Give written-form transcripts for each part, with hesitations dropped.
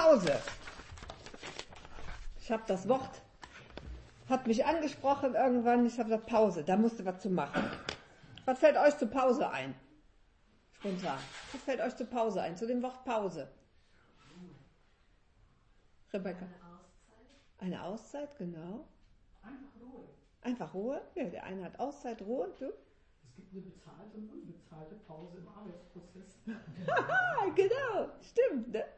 Pause. Ich habe das Wort, hat mich angesprochen irgendwann, ich habe gesagt, Pause, da musste was zu machen. Was fällt euch zur Pause ein? Spontan. Was fällt euch zur Pause ein, zu dem Wort Pause? Rebecca? Eine Auszeit, genau. Einfach Ruhe. Einfach Ruhe? Ja, der eine hat Auszeit, Ruhe, du? Es gibt eine bezahlte und unbezahlte Pause im Arbeitsprozess. Haha, genau, stimmt, ne?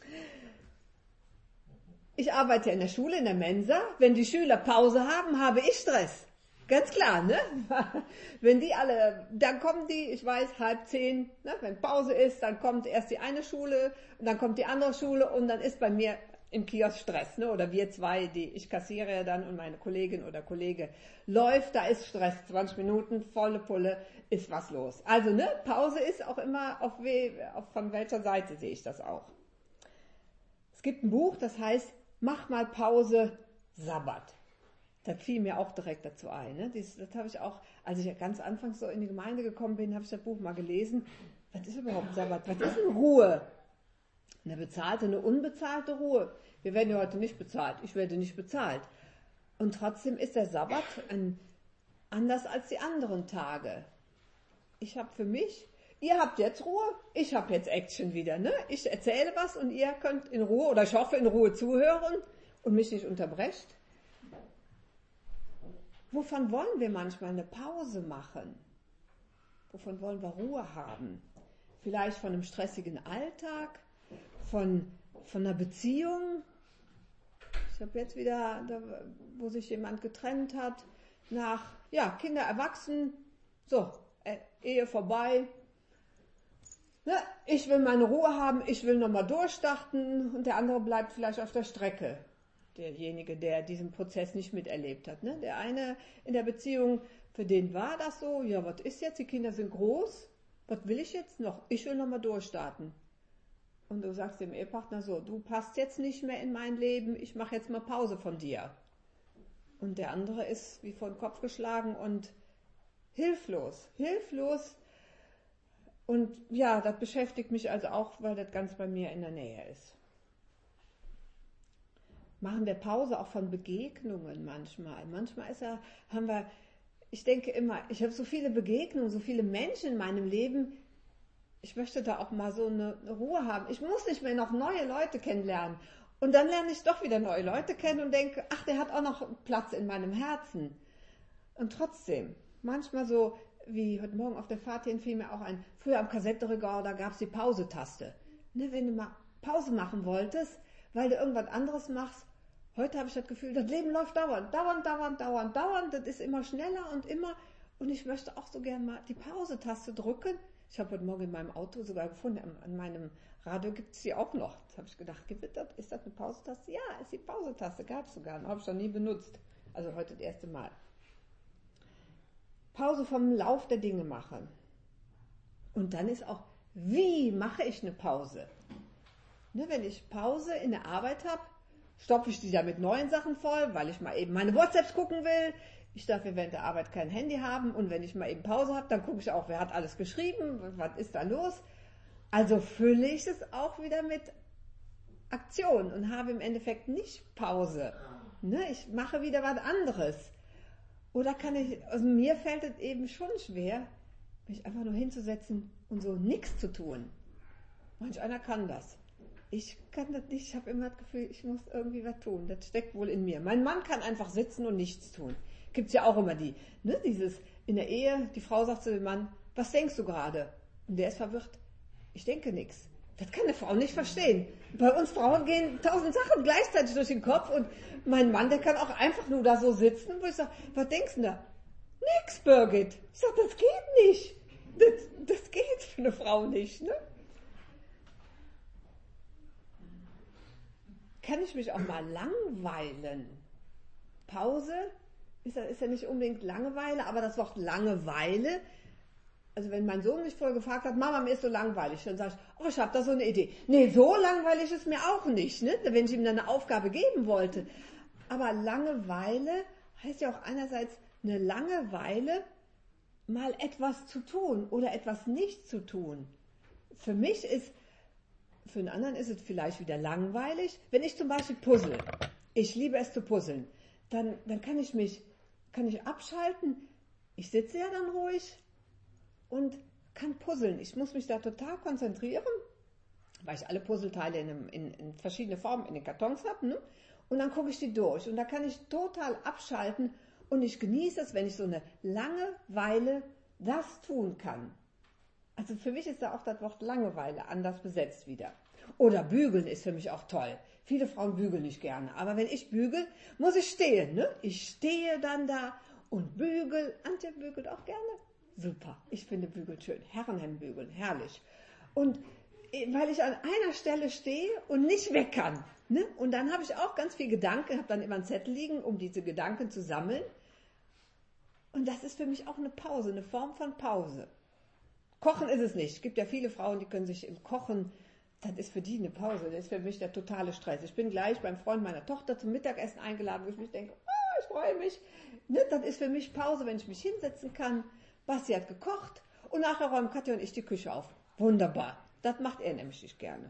Ich arbeite in der Schule, in der Mensa. Wenn die Schüler Pause haben, habe ich Stress. Ganz klar, ne? Wenn die alle, dann kommen die, ich weiß, 9:30, ne? Wenn Pause ist, dann kommt erst die eine Schule und dann kommt die andere Schule und dann ist bei mir im Kiosk Stress, ne? Oder wir zwei, ich kassiere ja dann und meine Kollegin oder Kollege läuft, da ist Stress, 20 Minuten, volle Pulle, ist was los. Also, ne? Pause ist auch immer von welcher Seite sehe ich das auch. Es gibt ein Buch, das heißt, mach mal Pause, Sabbat. Das fiel mir auch direkt dazu ein. Ne? Das habe ich auch, als ich ganz anfangs so in die Gemeinde gekommen bin, habe ich das Buch mal gelesen. Was ist überhaupt Sabbat? Was ist eine Ruhe? Eine bezahlte, eine unbezahlte Ruhe. Wir werden ja heute nicht bezahlt. Ich werde nicht bezahlt. Und trotzdem ist der Sabbat anders als die anderen Tage. Ich habe für mich, ihr habt jetzt Ruhe, ich habe jetzt Action wieder. Ne? Ich erzähle was und ihr könnt in Ruhe, oder ich hoffe in Ruhe zuhören und mich nicht unterbrecht. Wovon wollen wir manchmal eine Pause machen? Wovon wollen wir Ruhe haben? Vielleicht von einem stressigen Alltag, von einer Beziehung. Ich habe jetzt wieder, wo sich jemand getrennt hat, Kinder erwachsen, so, Ehe vorbei. Ne, ich will meine Ruhe haben, ich will nochmal durchstarten und der andere bleibt vielleicht auf der Strecke. Derjenige, der diesen Prozess nicht miterlebt hat. Ne? Der eine in der Beziehung, für den war das so, ja, was ist jetzt? Die Kinder sind groß, was will ich jetzt noch? Ich will nochmal durchstarten. Und du sagst dem Ehepartner so, du passt jetzt nicht mehr in mein Leben, ich mache jetzt mal Pause von dir. Und der andere ist wie vor den Kopf geschlagen und hilflos. Und ja, das beschäftigt mich also auch, weil das ganz bei mir in der Nähe ist. Machen wir Pause auch von Begegnungen manchmal. Manchmal ich denke immer, ich habe so viele Begegnungen, so viele Menschen in meinem Leben, ich möchte da auch mal so eine Ruhe haben. Ich muss nicht mehr noch neue Leute kennenlernen. Und dann lerne ich doch wieder neue Leute kennen und denke, ach, der hat auch noch Platz in meinem Herzen. Und trotzdem, manchmal so, wie heute Morgen auf der Fahrt hin fiel mir auch ein, früher am Kassettenregal, da gab es die Pause-Taste. Ne, wenn du mal Pause machen wolltest, weil du irgendwas anderes machst, heute habe ich das Gefühl, das Leben läuft dauernd, das ist immer schneller und ich möchte auch so gern mal die Pause-Taste drücken. Ich habe heute Morgen in meinem Auto sogar gefunden, an meinem Radio gibt es die auch noch. Da habe ich gedacht, ist das eine Pause-Taste? Ja, ist die Pause-Taste, gab es sogar, habe ich noch nie benutzt. Also heute das erste Mal. Pause vom Lauf der Dinge machen. Und dann ist auch, wie mache ich eine Pause? Ne, wenn ich Pause in der Arbeit habe, stopfe ich die da mit neuen Sachen voll, weil ich mal eben meine WhatsApps gucken will. Ich darf ja während der Arbeit kein Handy haben und wenn ich mal eben Pause habe, dann gucke ich auch, wer hat alles geschrieben, was ist da los. Also fülle ich es auch wieder mit Aktion und habe im Endeffekt nicht Pause. Ne, ich mache wieder was anderes. Oder also mir fällt es eben schon schwer, mich einfach nur hinzusetzen und so nichts zu tun. Manch einer kann das. Ich kann das nicht, ich habe immer das Gefühl, ich muss irgendwie was tun. Das steckt wohl in mir. Mein Mann kann einfach sitzen und nichts tun. Gibt's ja auch immer dieses in der Ehe, die Frau sagt zu dem Mann, was denkst du gerade? Und der ist verwirrt. Ich denke nichts. Das kann eine Frau nicht verstehen. Bei uns Frauen gehen 1000 Sachen gleichzeitig durch den Kopf und mein Mann, der kann auch einfach nur da so sitzen, wo ich sage, was denkst du da? Nix, Birgit. Ich sage, das geht nicht. Das geht für eine Frau nicht, ne? Kann ich mich auch mal langweilen? Pause ist ja nicht unbedingt Langeweile, aber das Wort Langeweile, also wenn mein Sohn mich vorher gefragt hat, Mama, mir ist so langweilig, dann sage ich, oh, ich habe da so eine Idee. Nee, so langweilig ist mir auch nicht, ne? Wenn ich ihm dann eine Aufgabe geben wollte. Aber Langeweile heißt ja auch einerseits eine Langeweile, mal etwas zu tun oder etwas nicht zu tun. Für mich ist für einen anderen ist es vielleicht wieder langweilig. Wenn ich zum Beispiel puzzle, ich liebe es zu puzzeln, dann kann ich abschalten. Ich sitze ja dann ruhig und kann puzzeln. Ich muss mich da total konzentrieren, weil ich alle Puzzleteile in verschiedene Formen in den Kartons habe. Ne? Und dann gucke ich die durch. Und da kann ich total abschalten. Und ich genieße es, wenn ich so eine lange Weile das tun kann. Also für mich ist da auch das Wort Langeweile anders besetzt wieder. Oder bügeln ist für mich auch toll. Viele Frauen bügeln nicht gerne. Aber wenn ich bügel, muss ich stehen. Ne? Ich stehe dann da und bügel. Antje bügelt auch gerne. Super. Ich finde Bügeln schön. Herrenhemdbügeln, herrlich. Und weil ich an einer Stelle stehe und nicht weg kann. Ne? Und dann habe ich auch ganz viel Gedanken, habe dann immer einen Zettel liegen, um diese Gedanken zu sammeln. Und das ist für mich auch eine Pause, eine Form von Pause. Kochen ist es nicht. Es gibt ja viele Frauen, die können sich im Kochen, das ist für die eine Pause, das ist für mich der totale Stress. Ich bin gleich beim Freund meiner Tochter zum Mittagessen eingeladen, wo ich mich denke, ich freue mich. Ne? Das ist für mich Pause, wenn ich mich hinsetzen kann. Basti hat gekocht und nachher räumen Katja und ich die Küche auf. Wunderbar. Das macht er nämlich nicht gerne.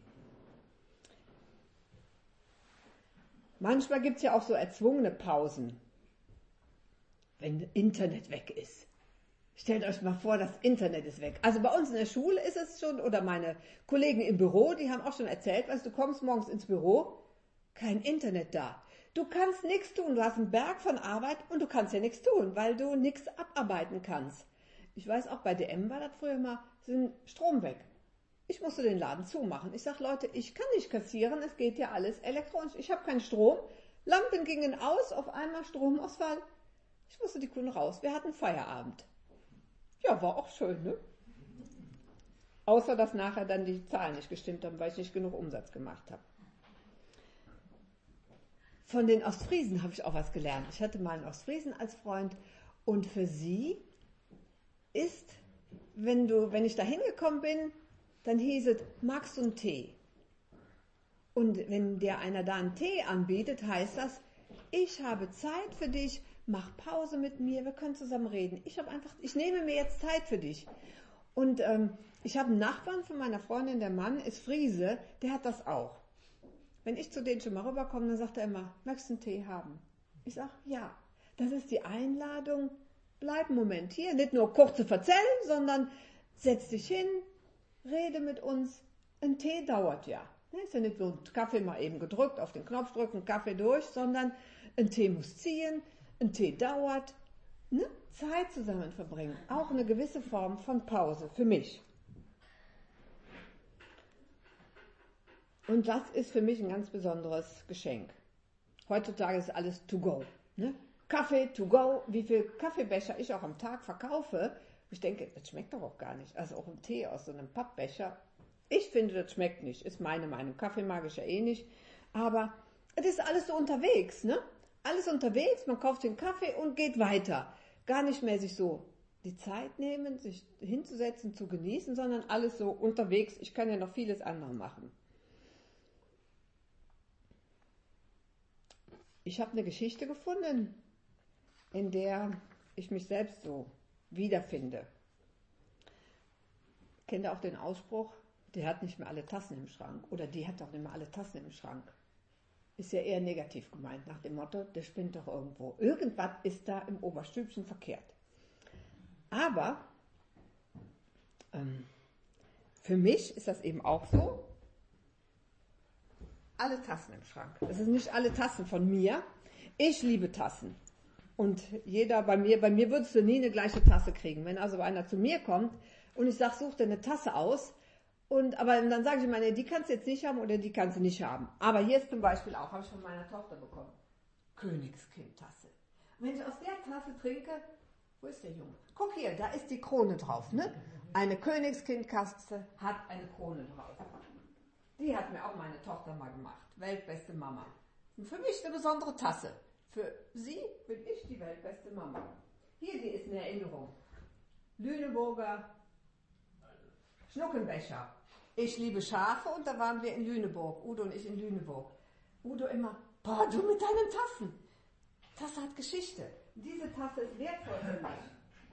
Manchmal gibt es ja auch so erzwungene Pausen, wenn Internet weg ist. Stellt euch mal vor, das Internet ist weg. Also bei uns in der Schule ist es schon, oder meine Kollegen im Büro, die haben auch schon erzählt, weißt du, kommst morgens ins Büro, kein Internet da. Du kannst nichts tun, du hast einen Berg von Arbeit und du kannst ja nichts tun, weil du nichts abarbeiten kannst. Ich weiß auch, bei DM war das früher mal, sind Strom weg. Ich musste den Laden zumachen. Ich sage, Leute, ich kann nicht kassieren, es geht ja alles elektronisch. Ich habe keinen Strom, Lampen gingen aus, auf einmal Stromausfall. Ich musste die Kunden raus, wir hatten Feierabend. Ja, war auch schön, ne? Außer, dass nachher dann die Zahlen nicht gestimmt haben, weil ich nicht genug Umsatz gemacht habe. Von den Ostfriesen habe ich auch was gelernt. Ich hatte mal einen Ostfriesen als Freund und für sie ist, wenn ich da hingekommen bin, dann hieß es, magst du einen Tee? Und wenn dir einer da einen Tee anbietet, heißt das, ich habe Zeit für dich, mach Pause mit mir, wir können zusammen reden. Ich nehme mir jetzt Zeit für dich. Und ich habe einen Nachbarn von meiner Freundin, der Mann ist Friese, der hat das auch. Wenn ich zu denen schon mal rüberkomme, dann sagt er immer, möchtest du einen Tee haben? Ich sage, ja. Das ist die Einladung, bleib einen Moment hier, nicht nur kurz zu erzählen, sondern setz dich hin, rede mit uns. Ein Tee dauert ja. Ist ja nicht so ein Kaffee mal eben gedrückt, auf den Knopf drücken, Kaffee durch, sondern ein Tee muss ziehen, ein Tee dauert. Ne? Zeit zusammen verbringen, auch eine gewisse Form von Pause für mich. Und das ist für mich ein ganz besonderes Geschenk. Heutzutage ist alles to go. Ne? Kaffee to go, wie viel Kaffeebecher ich auch am Tag verkaufe. Ich denke, das schmeckt doch auch gar nicht. Also auch ein Tee aus so einem Pappbecher. Ich finde, das schmeckt nicht. Ist meine Meinung. Kaffee mag ich ja eh nicht. Aber es ist alles so unterwegs. Ne? Alles unterwegs. Man kauft den Kaffee und geht weiter. Gar nicht mehr sich so die Zeit nehmen, sich hinzusetzen, zu genießen, sondern alles so unterwegs. Ich kann ja noch vieles andere machen. Ich habe eine Geschichte gefunden, in der ich mich selbst so wiederfinde. Kennt ihr auch den Ausspruch, der hat nicht mehr alle Tassen im Schrank oder die hat doch nicht mehr alle Tassen im Schrank. Ist ja eher negativ gemeint, nach dem Motto, der spinnt doch irgendwo. Irgendwas ist da im Oberstübchen verkehrt. Aber für mich ist das eben auch so, alle Tassen im Schrank. Das sind nicht alle Tassen von mir. Ich liebe Tassen. Und jeder bei mir würdest du nie eine gleiche Tasse kriegen. Wenn also einer zu mir kommt und ich sage, such dir eine Tasse aus, aber dann sage ich immer, nee, die kannst du jetzt nicht haben oder die kannst du nicht haben. Aber hier ist zum Beispiel auch, habe ich von meiner Tochter bekommen, Königskind-Tasse. Und wenn ich aus der Tasse trinke, wo ist der Junge? Guck hier, da ist die Krone drauf. Ne? Eine Königskind-Tasse hat eine Krone drauf. Die hat mir auch meine Tochter mal gemacht. Weltbeste Mama. Und für mich eine besondere Tasse. Für sie bin ich die weltbeste Mama. Hier, die ist eine Erinnerung. Lüneburger Schnuckenbecher. Ich liebe Schafe und da waren wir in Lüneburg. Udo und ich in Lüneburg. Udo immer, boah, du mit deinen Tassen. Tasse hat Geschichte. Diese Tasse ist wertvoll für mich.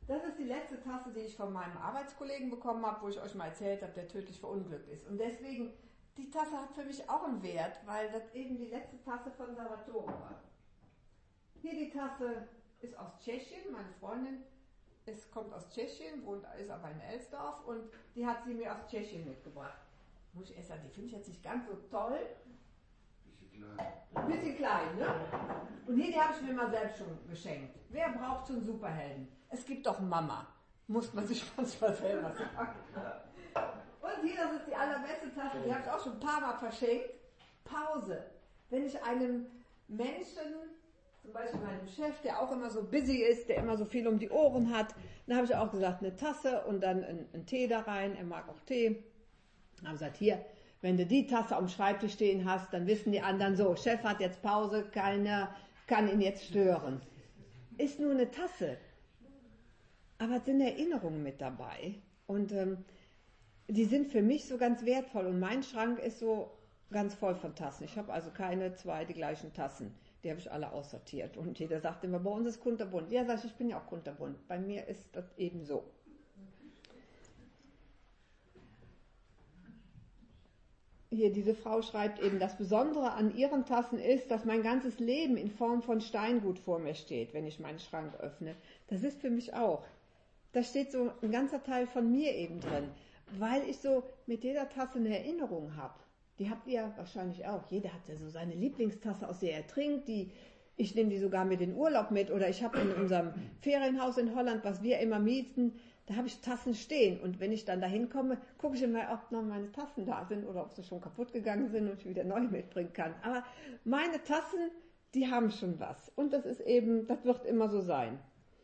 Das ist die letzte Tasse, die ich von meinem Arbeitskollegen bekommen habe, wo ich euch mal erzählt habe, der tödlich verunglückt ist. Und deswegen, die Tasse hat für mich auch einen Wert, weil das eben die letzte Tasse von Salvatore war. Hier die Tasse ist aus Tschechien, meine Freundin kommt aus Tschechien, ist aber in Elsdorf und die hat sie mir aus Tschechien mitgebracht. Muss ich erst sagen, die finde ich jetzt nicht ganz so toll. Bisschen klein, ne? Und hier, die habe ich mir mal selbst schon geschenkt. Wer braucht schon Superhelden? Es gibt doch Mama. Muss man sich manchmal selber sagen. Und hier, das ist die allerbeste Tasse, die habe ich auch schon ein paar Mal verschenkt. Pause. Wenn ich einem Menschen, zum Beispiel meinem Chef, der auch immer so busy ist, der immer so viel um die Ohren hat, dann habe ich auch gesagt, eine Tasse und dann einen Tee da rein. Er mag auch Tee. Dann habe ich gesagt, hier, wenn du die Tasse am Schreibtisch stehen hast, dann wissen die anderen so, Chef hat jetzt Pause, keiner kann ihn jetzt stören. Ist nur eine Tasse. Aber es sind Erinnerungen mit dabei. Und die sind für mich so ganz wertvoll. Und mein Schrank ist so ganz voll von Tassen. Ich habe also keine zwei die gleichen Tassen. Die habe ich alle aussortiert. Und jeder sagt immer, bei uns ist kunterbunt. Ja, sag ich bin ja auch kunterbunt. Bei mir ist das eben so. Hier, diese Frau schreibt eben, das Besondere an ihren Tassen ist, dass mein ganzes Leben in Form von Steingut vor mir steht, wenn ich meinen Schrank öffne. Das ist für mich auch. Da steht so ein ganzer Teil von mir eben drin, weil ich so mit jeder Tasse eine Erinnerung habe. Die habt ihr wahrscheinlich auch. Jeder hat ja so seine Lieblingstasse, aus der er trinkt. Ich nehme die sogar mit in den Urlaub mit. Oder ich habe in unserem Ferienhaus in Holland, was wir immer mieten, da habe ich Tassen stehen. Und wenn ich dann da hinkomme, gucke ich immer, ob noch meine Tassen da sind oder ob sie schon kaputt gegangen sind und ich wieder neu mitbringen kann. Aber meine Tassen, die haben schon was. Und das ist eben, das wird immer so sein.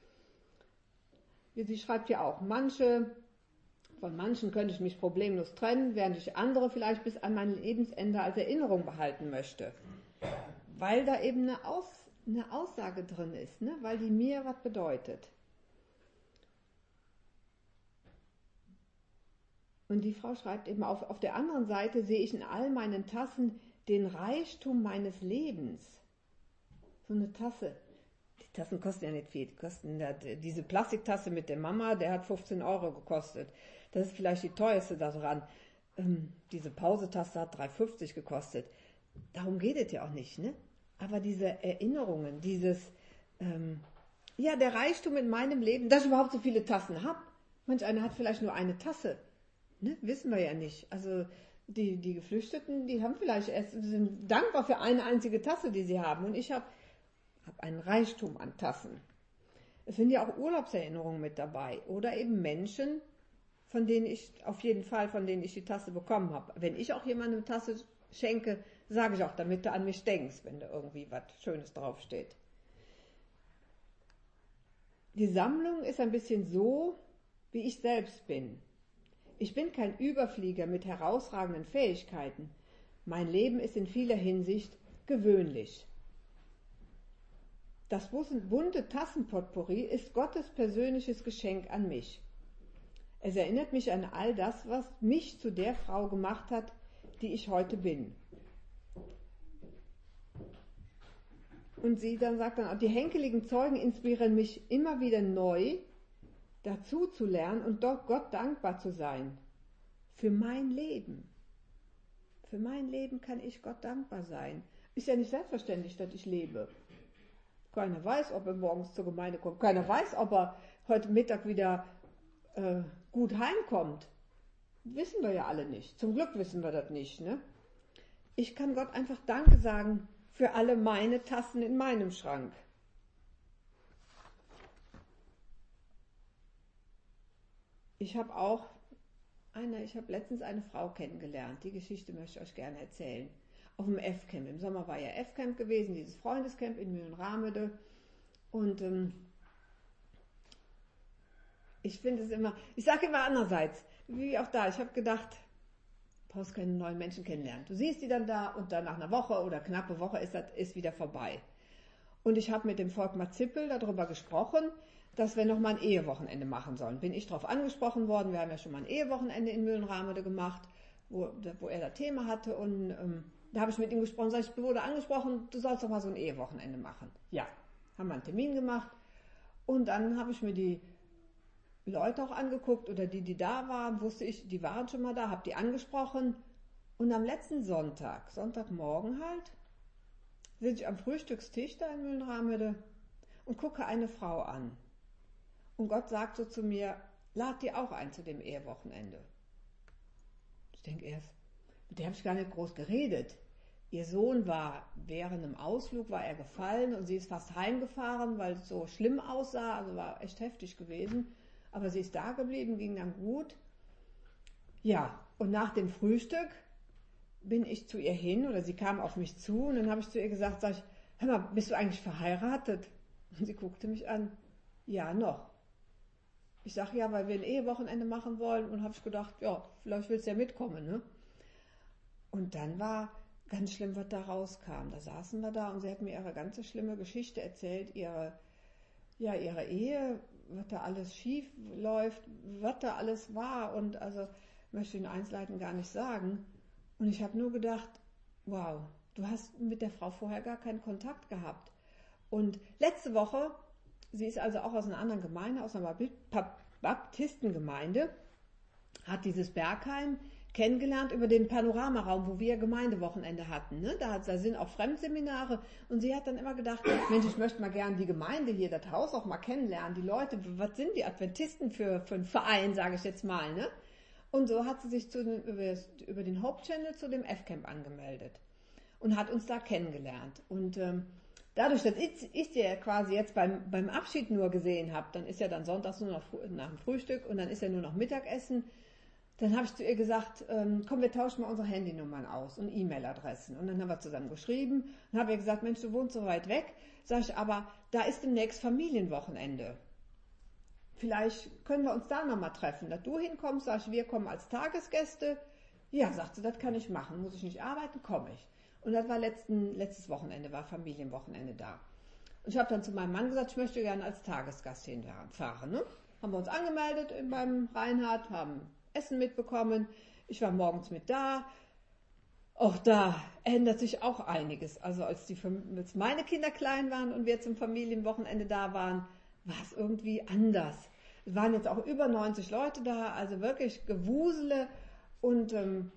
Sie schreibt ja auch, von manchen könnte ich mich problemlos trennen, während ich andere vielleicht bis an mein Lebensende als Erinnerung behalten möchte. Weil da eben eine Aussage drin ist, ne? Weil die mir was bedeutet. Und die Frau schreibt eben, auf der anderen Seite sehe ich in all meinen Tassen den Reichtum meines Lebens. So eine Tasse. Die Tassen kosten ja nicht viel. Diese Plastiktasse mit der Mama, der hat 15 € gekostet. Das ist vielleicht die teuerste daran. Diese Pausetasse hat 3,50 gekostet. Darum geht es ja auch nicht, ne? Aber diese Erinnerungen, der Reichtum in meinem Leben, dass ich überhaupt so viele Tassen habe. Manch einer hat vielleicht nur eine Tasse. Ne? Wissen wir ja nicht. Also die Geflüchteten, die sind dankbar für eine einzige Tasse, die sie haben. Und ich habe einen Reichtum an Tassen. Es sind ja auch Urlaubserinnerungen mit dabei. Oder eben Menschen, von denen ich die Tasse bekommen habe. Wenn ich auch jemandem eine Tasse schenke, sage ich auch, damit du an mich denkst, wenn da irgendwie was Schönes draufsteht. Die Sammlung ist ein bisschen so, wie ich selbst bin. Ich bin kein Überflieger mit herausragenden Fähigkeiten. Mein Leben ist in vieler Hinsicht gewöhnlich. Das bunte Tassenpotpourri ist Gottes persönliches Geschenk an mich. Es erinnert mich an all das, was mich zu der Frau gemacht hat, die ich heute bin. Und sie dann sagt dann auch, die henkeligen Zeugen inspirieren mich immer wieder neu, dazu zu lernen und doch Gott dankbar zu sein. Für mein Leben. Für mein Leben kann ich Gott dankbar sein. Ist ja nicht selbstverständlich, dass ich lebe. Keiner weiß, ob er morgens zur Gemeinde kommt. Keiner weiß, ob er heute Mittag wieder gut heimkommt. Wissen wir ja alle nicht. Zum Glück wissen wir das nicht, ne? Ich kann Gott einfach Danke sagen für alle meine Tassen in meinem Schrank. Ich habe letztens eine Frau kennengelernt. Die Geschichte möchte ich euch gerne erzählen. Auf dem F-Camp. Im Sommer war ja F-Camp gewesen, dieses Freundescamp in Mühlenramede. Und ich sage immer andererseits, wie auch da, ich habe gedacht, du brauchst keine neuen Menschen kennenlernen. Du siehst die dann da und dann nach einer Woche oder knappe Woche ist wieder vorbei. Und ich habe mit dem Volkmar Zippel darüber gesprochen, dass wir nochmal ein Ehewochenende machen sollen. Bin ich darauf angesprochen worden, wir haben ja schon mal ein Ehewochenende in Mühlenramede gemacht, wo er das Thema hatte und da habe ich mit ihm gesprochen, ich wurde angesprochen, du sollst doch mal so ein Ehewochenende machen. Ja, haben wir einen Termin gemacht und dann habe ich mir die Leute auch angeguckt oder die da waren, wusste ich, die waren schon mal da, habe die angesprochen. Und am letzten Sonntagmorgen halt, sitze ich am Frühstückstisch da in Mühlenrahnhütte und gucke eine Frau an. Und Gott sagt so zu mir, lad die auch ein zu dem Ehewochenende. Ich denke erst, mit der habe ich gar nicht groß geredet. Ihr Sohn war während einem Ausflug, war er gefallen und sie ist fast heimgefahren, weil es so schlimm aussah, also war echt heftig gewesen. Aber sie ist da geblieben, ging dann gut. Ja, und nach dem Frühstück bin ich zu ihr hin oder sie kam auf mich zu und dann habe ich zu ihr gesagt, sag ich, hör mal, bist du eigentlich verheiratet? Und sie guckte mich an, ja, noch. Ich sage, ja, weil wir ein Ehewochenende machen wollen und habe ich gedacht, ja, vielleicht willst du ja mitkommen, ne? Und dann war ganz schlimm, was da rauskam. Da saßen wir da und sie hat mir ihre ganze schlimme Geschichte erzählt, ihre Ehe, was da alles schief läuft, was da alles war und also möchte ich in Einzelheiten gar nicht sagen. Und ich habe nur gedacht, wow, du hast mit der Frau vorher gar keinen Kontakt gehabt. Und letzte Woche, sie ist also auch aus einer anderen Gemeinde, aus einer Baptistengemeinde, hat dieses Bergheim kennengelernt über den Panoramaraum, wo wir Gemeindewochenende hatten. Ne? Da sind auch Fremdseminare und sie hat dann immer gedacht, Mensch, ich möchte mal gerne die Gemeinde hier, das Haus auch mal kennenlernen, die Leute, was sind die Adventisten für einen Verein, sage ich jetzt mal. Ne? Und so hat sie sich über den Hope Channel zu dem F-Camp angemeldet und hat uns da kennengelernt. Und dadurch, dass ich sie ja quasi jetzt beim Abschied nur gesehen habe, dann ist ja dann sonntags nur noch nach dem Frühstück und dann ist ja nur noch Mittagessen. Dann habe ich zu ihr gesagt, komm, wir tauschen mal unsere Handynummern aus und E-Mail-Adressen. Und dann haben wir zusammen geschrieben und habe ihr gesagt, Mensch, du wohnst so weit weg. Sag ich, aber da ist demnächst Familienwochenende. Vielleicht können wir uns da nochmal treffen. Dass du hinkommst, sag ich, wir kommen als Tagesgäste. Ja, sagt sie, das kann ich machen. Muss ich nicht arbeiten, komme ich. Und das war letztes Wochenende, war Familienwochenende da. Und ich habe dann zu meinem Mann gesagt, ich möchte gerne als Tagesgast hinfahren. Ne? Haben wir uns angemeldet beim Reinhard, haben Essen mitbekommen. Ich war morgens mit da. Auch da ändert sich auch einiges. Also als meine Kinder klein waren und wir zum Familienwochenende da waren, war es irgendwie anders. Es waren jetzt auch über 90 Leute da, also wirklich Gewusele. Und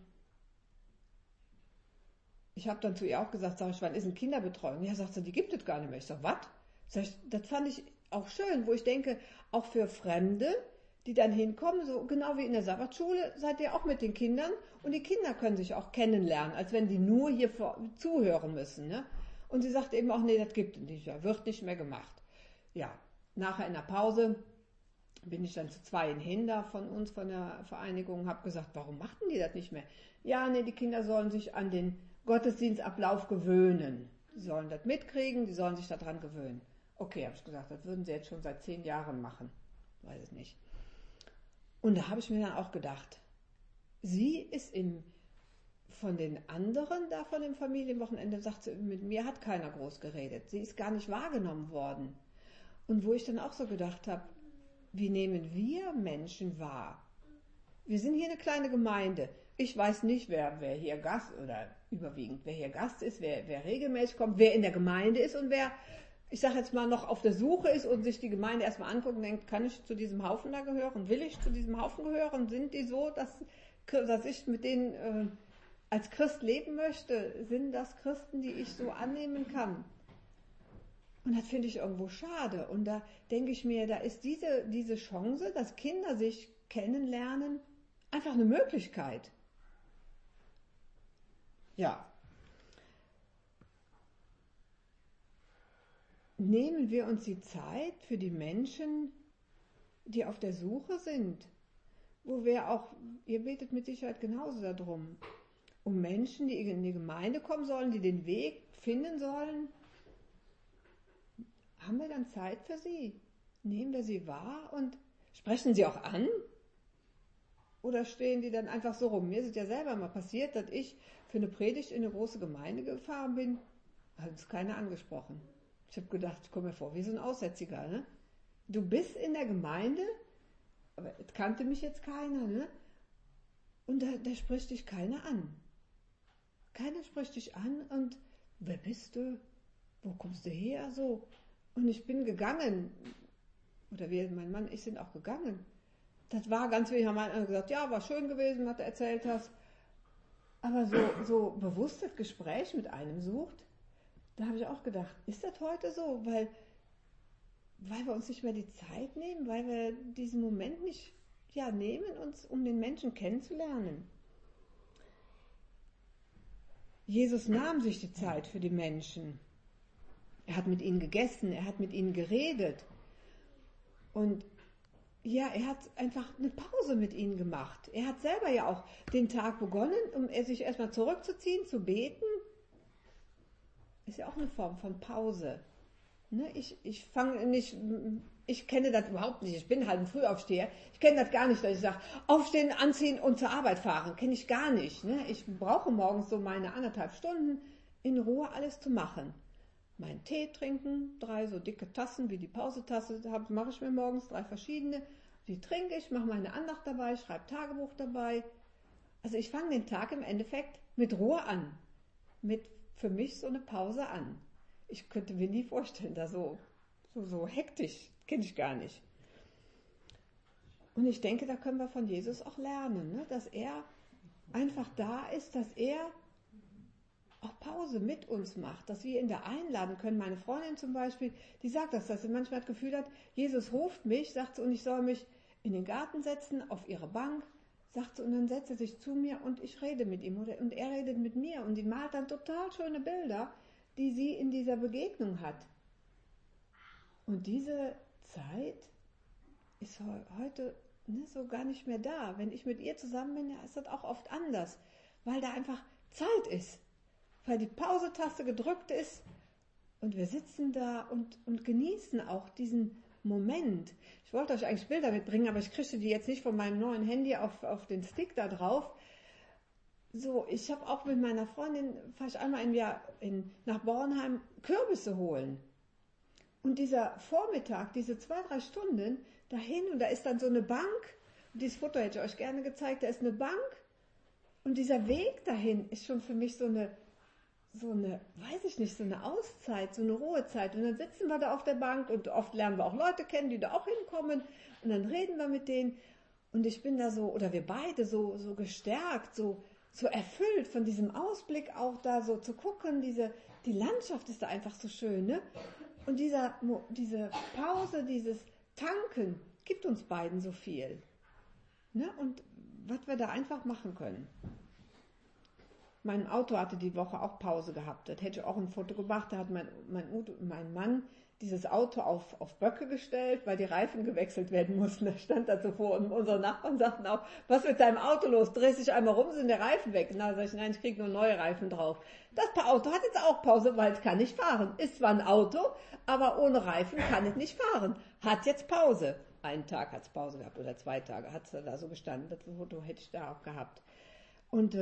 ich habe dann zu ihr auch gesagt, sag ich, wann ist eine Kinderbetreuung? Ja, sagt sie, die gibt es gar nicht mehr. Ich sage, was? Das fand ich auch schön, wo ich denke, auch für Fremde, die dann hinkommen, so genau wie in der Sabbatschule, seid ihr auch mit den Kindern und die Kinder können sich auch kennenlernen, als wenn die nur hier zuhören müssen. Ne? Und sie sagt eben auch, nee, das gibt es nicht mehr, wird nicht mehr gemacht. Ja, nachher in der Pause bin ich dann zu zweien hin da von uns, von der Vereinigung, habe gesagt, warum machten die das nicht mehr? Ja, nee, die Kinder sollen sich an den Gottesdienstablauf gewöhnen. Die sollen das mitkriegen, die sollen sich daran gewöhnen. Okay, habe ich gesagt, das würden sie jetzt schon seit 10 Jahren machen. Weiß es nicht. Und da habe ich mir dann auch gedacht, sie ist von den anderen da von dem Familienwochenende, sagt sie, mit mir hat keiner groß geredet. Sie ist gar nicht wahrgenommen worden. Und wo ich dann auch so gedacht habe, wie nehmen wir Menschen wahr? Wir sind hier eine kleine Gemeinde. Ich weiß nicht, wer hier Gast oder überwiegend, wer hier Gast ist, wer regelmäßig kommt, wer in der Gemeinde ist und wer, ich sage jetzt mal, noch auf der Suche ist und sich die Gemeinde erstmal anguckt und denkt, kann ich zu diesem Haufen da gehören? Will ich zu diesem Haufen gehören? Sind die so, dass ich mit denen als Christ leben möchte? Sind das Christen, die ich so annehmen kann? Und das finde ich irgendwo schade. Und da denke ich mir, da ist diese Chance, dass Kinder sich kennenlernen, einfach eine Möglichkeit. Ja. Nehmen wir uns die Zeit für die Menschen, die auf der Suche sind, wo wir auch, ihr betet mit Sicherheit genauso darum, um Menschen, die in die Gemeinde kommen sollen, die den Weg finden sollen. Haben wir dann Zeit für sie? Nehmen wir sie wahr und sprechen sie auch an? Oder stehen die dann einfach so rum? Mir ist es ja selber mal passiert, dass ich für eine Predigt in eine große Gemeinde gefahren bin, hat uns keiner angesprochen. Ich habe gedacht, ich komme mir vor wie so ein Aussätziger. Ne? Du bist in der Gemeinde, aber es kannte mich jetzt keiner. Ne? Und da spricht dich keiner an. Keiner spricht dich an und wer bist du? Wo kommst du her? So. Und ich bin gegangen, oder mein Mann und ich sind auch gegangen. das war ganz wenig, haben andere gesagt, ja, war schön gewesen, was du erzählt hast. Aber so bewusst das Gespräch mit einem sucht, da habe ich auch gedacht, ist das heute so? Weil wir uns nicht mehr die Zeit nehmen, weil wir diesen Moment nicht nehmen, uns um den Menschen kennenzulernen. Jesus nahm sich die Zeit für die Menschen. Er hat mit ihnen gegessen, er hat mit ihnen geredet. Und er hat einfach eine Pause mit ihnen gemacht. Er hat selber ja auch den Tag begonnen, um sich erstmal zurückzuziehen, zu beten. Ist ja auch eine Form von Pause. Ne? Ich kenne das überhaupt nicht. Ich bin halt ein Frühaufsteher. Ich kenne das gar nicht, dass ich sage, aufstehen, anziehen und zur Arbeit fahren. Kenne ich gar nicht. Ne? Ich brauche morgens so meine 1,5 Stunden in Ruhe alles zu machen. Meinen Tee trinken, 3 so dicke Tassen wie die Pausetasse, mache ich mir morgens 3 verschiedene. Die trinke ich, mache meine Andacht dabei, schreibe Tagebuch dabei. Also ich fange den Tag im Endeffekt mit Ruhe an. Mit für mich so eine Pause an. Ich könnte mir nie vorstellen, da so hektisch, kenne ich gar nicht. Und ich denke, da können wir von Jesus auch lernen, ne? Dass er einfach da ist, dass er auch Pause mit uns macht, dass wir ihn da einladen können. Meine Freundin zum Beispiel, die sagt dass sie manchmal das Gefühl hat, Jesus ruft mich, sagt sie, und ich soll mich in den Garten setzen, auf ihre Bank, sagt sie, und dann setzt er sich zu mir und ich rede mit ihm und er redet mit mir und die malt dann total schöne Bilder, die sie in dieser Begegnung hat. Und diese Zeit ist heute so gar nicht mehr da. Wenn ich mit ihr zusammen bin, ist das auch oft anders, weil da einfach Zeit ist. Weil die Pause-Taste gedrückt ist und wir sitzen da und genießen auch diesen Moment. Ich wollte euch eigentlich Bilder mitbringen, aber ich kriegte die jetzt nicht von meinem neuen Handy auf den Stick da drauf. So, ich habe auch mit meiner Freundin, fahre ich einmal im Jahr nach Bornheim Kürbisse holen. Und dieser Vormittag, diese 2-3 Stunden dahin, und da ist dann so eine Bank, dieses Foto hätte ich euch gerne gezeigt, da ist eine Bank und dieser Weg dahin ist schon für mich so eine, weiß ich nicht, so eine Auszeit, so eine Ruhezeit. Und dann sitzen wir da auf der Bank und oft lernen wir auch Leute kennen, die da auch hinkommen und dann reden wir mit denen und ich bin da so, oder wir beide so gestärkt, so erfüllt von diesem Ausblick auch da so zu gucken, die Landschaft ist da einfach so schön, ne? Und diese Pause, dieses Tanken gibt uns beiden so viel, ne? Und was wir da einfach machen können. Mein Auto hatte die Woche auch Pause gehabt. Das hätte ich auch ein Foto gemacht. Da hat mein Mann dieses Auto auf Böcke gestellt, weil die Reifen gewechselt werden mussten. Da stand das so vor und unsere Nachbarn sagten auch, was ist mit deinem Auto los? Drehst dich einmal rum, sind der Reifen weg. Na, sag ich, nein, ich kriege nur neue Reifen drauf. Das Auto hat jetzt auch Pause, weil es kann nicht fahren. Ist zwar ein Auto, aber ohne Reifen kann es nicht fahren. Hat jetzt Pause. Einen Tag hat es Pause gehabt oder 2 Tage hat es da so gestanden. Das Foto hätte ich da auch gehabt. Und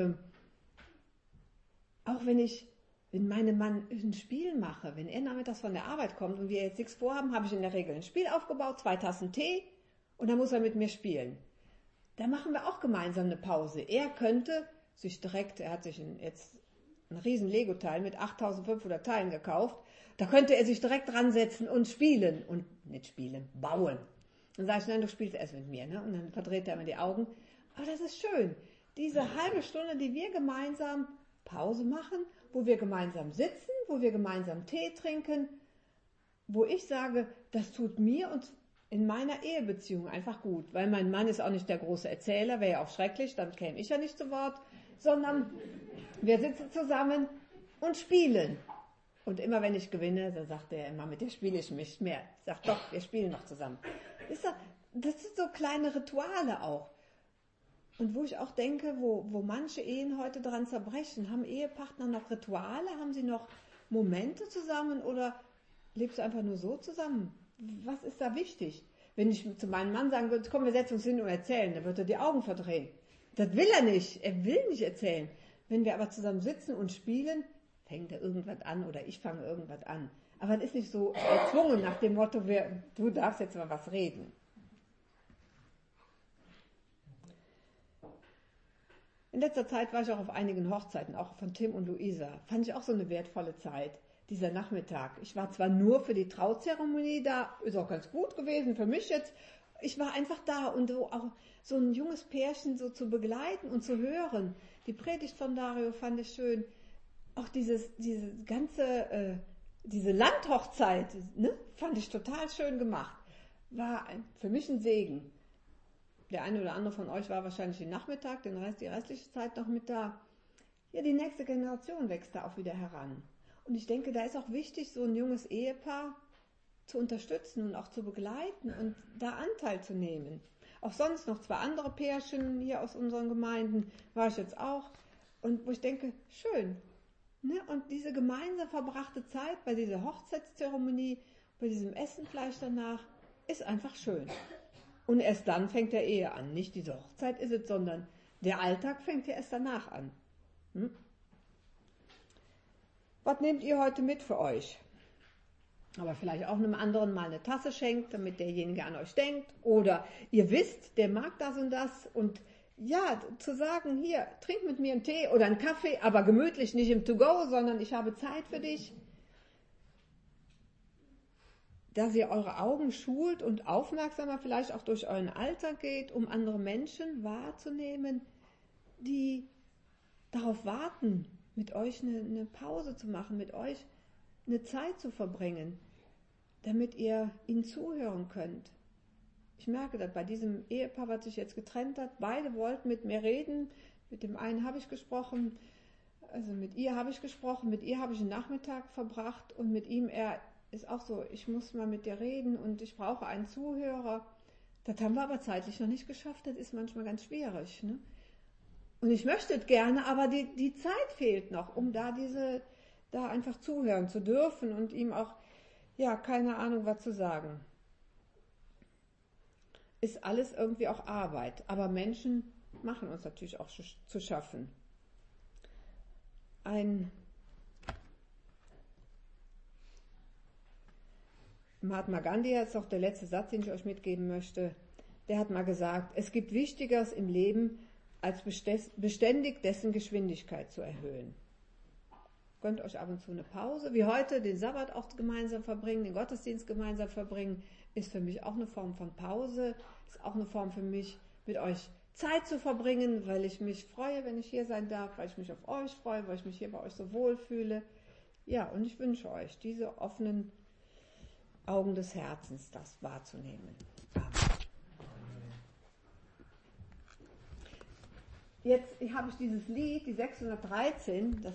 auch wenn meinem Mann ein Spiel mache, wenn er nachmittags von der Arbeit kommt und wir jetzt nichts vorhaben, habe ich in der Regel ein Spiel aufgebaut, 2 Tassen Tee und dann muss er mit mir spielen. Da machen wir auch gemeinsam eine Pause. Er könnte sich direkt, er hat sich jetzt ein riesen Lego-Teil mit 8.500 Teilen gekauft, da könnte er sich direkt dran setzen und spielen. Und nicht spielen, bauen. Dann sage ich, nein, du spielst erst mit mir. Ne? Und dann verdreht er immer die Augen. Aber das ist schön. Diese halbe Stunde, die wir gemeinsam Pause machen, wo wir gemeinsam sitzen, wo wir gemeinsam Tee trinken, wo ich sage, das tut mir und in meiner Ehebeziehung einfach gut, weil mein Mann ist auch nicht der große Erzähler, wäre ja auch schrecklich, dann käme ich ja nicht zu Wort, sondern wir sitzen zusammen und spielen. Und immer wenn ich gewinne, dann sagt er immer, mit dir spiele ich nicht mehr. Ich sage, doch, wir spielen noch zusammen. Das sind so kleine Rituale auch. Und wo ich auch denke, wo manche Ehen heute daran zerbrechen, haben Ehepartner noch Rituale, haben sie noch Momente zusammen oder lebst du einfach nur so zusammen? Was ist da wichtig? Wenn ich zu meinem Mann sagen würde, komm, wir setzen uns hin und erzählen, dann wird er die Augen verdrehen. Das will er nicht, er will nicht erzählen. Wenn wir aber zusammen sitzen und spielen, fängt er irgendwas an oder ich fange irgendwas an. Aber es ist nicht so erzwungen nach dem Motto, du darfst jetzt mal was reden. In letzter Zeit war ich auch auf einigen Hochzeiten, auch von Tim und Luisa. Fand ich auch so eine wertvolle Zeit, dieser Nachmittag. Ich war zwar nur für die Trauzeremonie da, ist auch ganz gut gewesen für mich jetzt. ich war einfach da und so auch so ein junges Pärchen so zu begleiten und zu hören. Die Predigt von Dario fand ich schön. Auch diese ganze, diese Landhochzeit, ne, fand ich total schön gemacht. War für mich ein Segen. Der eine oder andere von euch war wahrscheinlich den Nachmittag, die restliche Zeit noch mit da. Ja, die nächste Generation wächst da auch wieder heran. Und ich denke, da ist auch wichtig, so ein junges Ehepaar zu unterstützen und auch zu begleiten und da Anteil zu nehmen. Auch sonst noch 2 andere Pärchen hier aus unseren Gemeinden war ich jetzt auch. Und wo ich denke, schön. Ne? Und diese gemeinsam verbrachte Zeit bei dieser Hochzeitszeremonie, bei diesem Essen gleich danach, ist einfach schön. Und erst dann fängt der Ehe an. Nicht diese Hochzeit ist es, sondern der Alltag fängt ja erst danach an. Was nehmt ihr heute mit für euch? Aber vielleicht auch einem anderen mal eine Tasse schenkt, damit derjenige an euch denkt. Oder ihr wisst, der mag das und das. Und ja, zu sagen, hier, trink mit mir einen Tee oder einen Kaffee, aber gemütlich, nicht im To-Go, sondern ich habe Zeit für dich. Dass ihr eure Augen schult und aufmerksamer vielleicht auch durch euren Alltag geht, um andere Menschen wahrzunehmen, die darauf warten, mit euch eine Pause zu machen, mit euch eine Zeit zu verbringen, damit ihr ihnen zuhören könnt. Ich merke das bei diesem Ehepaar, was sich jetzt getrennt hat, beide wollten mit mir reden. Mit dem einen habe ich gesprochen, also mit ihr habe ich gesprochen, mit ihr habe ich einen Nachmittag verbracht und mit ihm, er ist auch so, ich muss mal mit dir reden und ich brauche einen Zuhörer. Das haben wir aber zeitlich noch nicht geschafft, das ist manchmal ganz schwierig. Ne? Und ich möchte es gerne, aber die Zeit fehlt noch, um da einfach zuhören zu dürfen und ihm auch, ja, keine Ahnung, was zu sagen. Ist alles irgendwie auch Arbeit, aber Menschen machen uns natürlich auch zu schaffen. Ein Mahatma Gandhi, das ist auch der letzte Satz, den ich euch mitgeben möchte, der hat mal gesagt, es gibt Wichtigeres im Leben, als beständig dessen Geschwindigkeit zu erhöhen. Gönnt euch ab und zu eine Pause, wie heute den Sabbat auch gemeinsam verbringen, den Gottesdienst gemeinsam verbringen, ist für mich auch eine Form von Pause, ist auch eine Form für mich, mit euch Zeit zu verbringen, weil ich mich freue, wenn ich hier sein darf, weil ich mich auf euch freue, weil ich mich hier bei euch so wohlfühle. Ja, und ich wünsche euch diese offenen Augen des Herzens, das wahrzunehmen. Amen. Jetzt habe ich dieses Lied, die 613, das